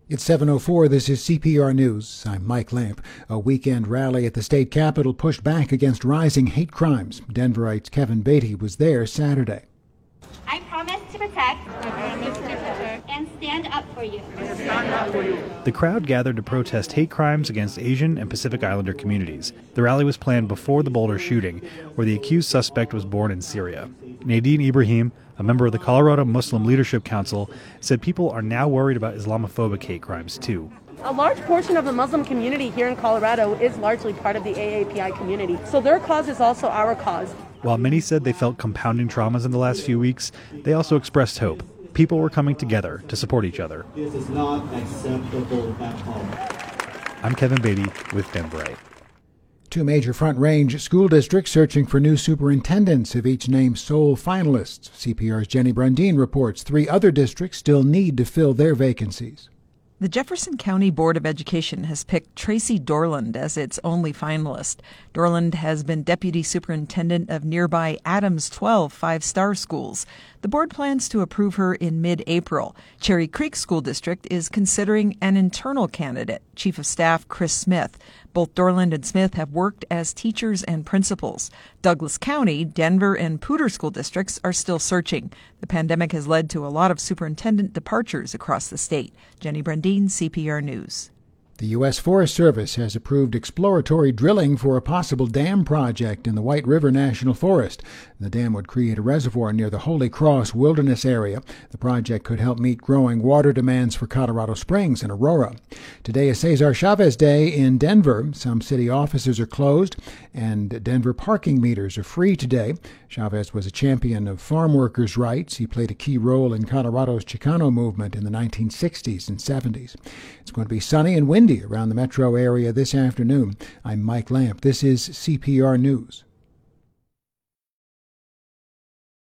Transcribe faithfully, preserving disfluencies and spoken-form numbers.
It's seven oh four. This is C P R News. I'm Mike Lamp. A weekend rally at the state capitol pushed back against rising hate crimes. Denverite's Kevin Beatty was there Saturday. I promise to protect, I promise to protect and stand up for you. Stand up for you. The crowd gathered to protest hate crimes against Asian and Pacific Islander communities. The rally was planned before the Boulder shooting, where the accused suspect was born in Syria. Nadine Ibrahim, a member of the Colorado Muslim Leadership Council, said people are now worried about Islamophobic hate crimes, too. A large portion of the Muslim community here in Colorado is largely part of the A A P I community, so their cause is also our cause. While many said they felt compounding traumas in the last few weeks, they also expressed hope. People were coming together to support each other. This is not acceptable back home. I'm Kevin Beatty with Denverite. Two major Front Range school districts searching for new superintendents have each named sole finalists. C P R's Jenny Brundin reports three other districts still need to fill their vacancies. The Jefferson County Board of Education has picked Tracy Dorland as its only finalist. Dorland has been deputy superintendent of nearby Adams twelve five-star schools. The board plans to approve her in mid-April. Cherry Creek School District is considering an internal candidate, Chief of Staff Chris Smith. Both Dorland and Smith have worked as teachers and principals. Douglas County, Denver, and Poudre school districts are still searching. The pandemic has led to a lot of superintendent departures across the state. Jenny Brundin, C P R News. The U S Forest Service has approved exploratory drilling for a possible dam project in the White River National Forest. The dam would create a reservoir near the Holy Cross Wilderness area. The project could help meet growing water demands for Colorado Springs and Aurora. Today is Cesar Chavez Day in Denver. Some city offices are closed, and Denver parking meters are free today. Chavez was a champion of farm workers' rights. He played a key role in Colorado's Chicano movement in the nineteen sixties and seventies. It's going to be sunny and windy around the metro area this afternoon. I'm Mike Lamp. This is C P R News.